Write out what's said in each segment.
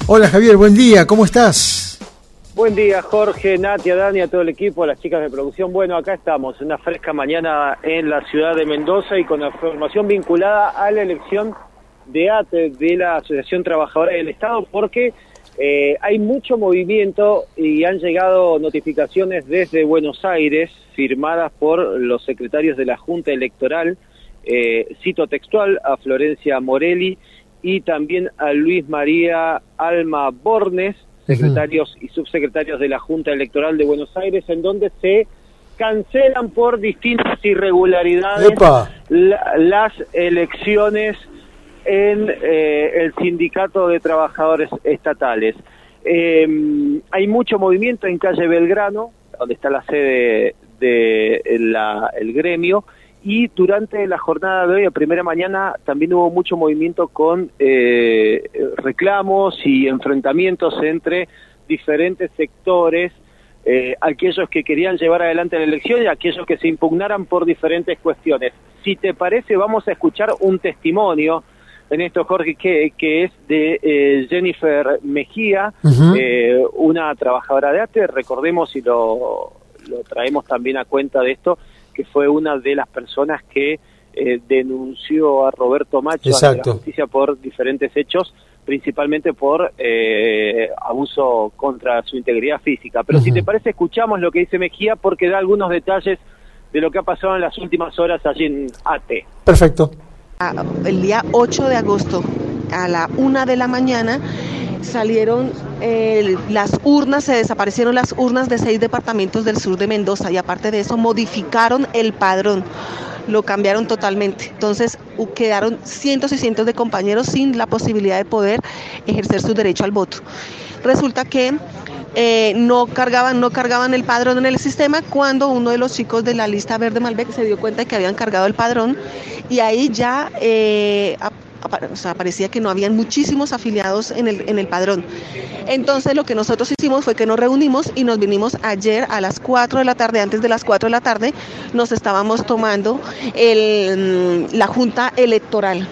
Hola Javier, buen día, ¿cómo estás? Buen día Jorge, Natia, Dani, a todo el equipo, a las chicas de producción. Bueno, acá estamos, una fresca mañana en la ciudad de Mendoza y con la información vinculada a la elección de ATE, de la Asociación Trabajadora del Estado, porque hay mucho movimiento y han llegado notificaciones desde Buenos Aires, firmadas por los secretarios de la Junta Electoral, cito textual, a Florencia Morelli y también a Luis María Alma Bornes, secretarios y subsecretarios de la Junta Electoral de Buenos Aires, en donde se cancelan por distintas irregularidades las elecciones en el Sindicato de Trabajadores Estatales. Hay mucho movimiento en calle Belgrano, donde está la sede del gremio, y durante la jornada de hoy, a primera mañana, también hubo mucho movimiento con reclamos y enfrentamientos entre diferentes sectores, aquellos que querían llevar adelante la elección y aquellos que se impugnaran por diferentes cuestiones. Si te parece, vamos a escuchar un testimonio en esto, Jorge, que es de Jennifer Mejía, una trabajadora de ATE, recordemos y lo traemos también a cuenta de esto, que fue una de las personas que denunció a Roberto Macho ante la justicia por diferentes hechos, principalmente por abuso contra su integridad física. Pero si te parece, escuchamos lo que dice Mejía, porque da algunos detalles de lo que ha pasado en las últimas horas allí en ATE. Perfecto. El día 8 de agosto, a la 1 de la mañana, salieron las urnas, se desaparecieron las urnas de 6 departamentos del sur de Mendoza, y aparte de eso modificaron el padrón, lo cambiaron totalmente. Entonces quedaron cientos y cientos de compañeros sin la posibilidad de poder ejercer su derecho al voto. Resulta que no cargaban el padrón en el sistema, cuando uno de los chicos de la lista Verde Malbec se dio cuenta de que habían cargado el padrón, y ahí ya parecía que no habían muchísimos afiliados en el padrón. Entonces lo que nosotros hicimos fue que nos reunimos y nos vinimos ayer a las 4 de la tarde, antes de las 4 de la tarde, nos estábamos tomando la Junta Electoral.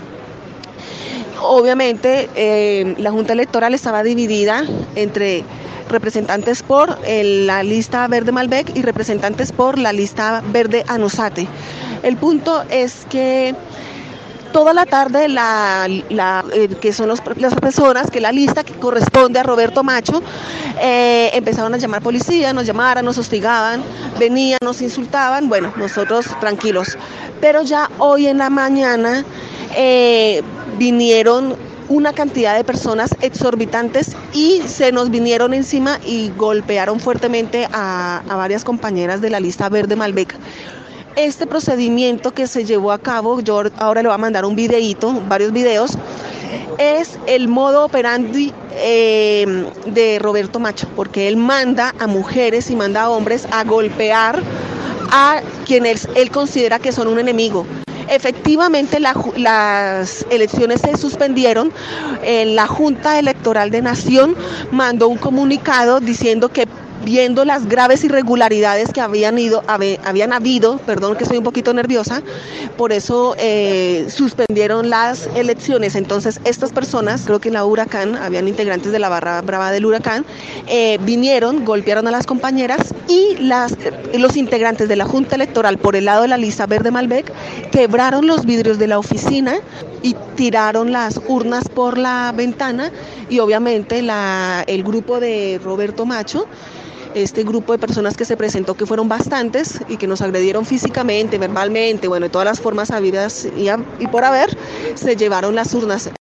Obviamente la Junta Electoral estaba dividida entre representantes por la lista Verde Malbec y representantes por la lista Verde Anuzate. El punto es que toda la tarde que son las personas, que la lista que corresponde a Roberto Macho, empezaron a llamar policía, nos llamaban, nos hostigaban, venían, nos insultaban, bueno, nosotros tranquilos. Pero ya hoy en la mañana vinieron una cantidad de personas exorbitantes y se nos vinieron encima y golpearon fuertemente a varias compañeras de la lista Verde Malbec. Este procedimiento que se llevó a cabo, yo ahora le voy a mandar un videíto, varios videos, es el modo operandi de Roberto Macho, porque él manda a mujeres y manda a hombres a golpear a quienes él considera que son un enemigo. Efectivamente, las elecciones se suspendieron. La Junta Electoral de Nación mandó un comunicado diciendo que, viendo las graves irregularidades que habían habido, perdón que estoy un poquito nerviosa, por eso suspendieron las elecciones. Entonces estas personas, creo que en la Huracán, habían integrantes de la barra brava del Huracán, vinieron, golpearon a las compañeras, y los integrantes de la Junta Electoral por el lado de la lista Verde Malbec quebraron los vidrios de la oficina y tiraron las urnas por la ventana, y obviamente el grupo de Roberto Macho, este grupo de personas que se presentó, que fueron bastantes y que nos agredieron físicamente, verbalmente, bueno, de todas las formas habidas y por haber, se llevaron las urnas.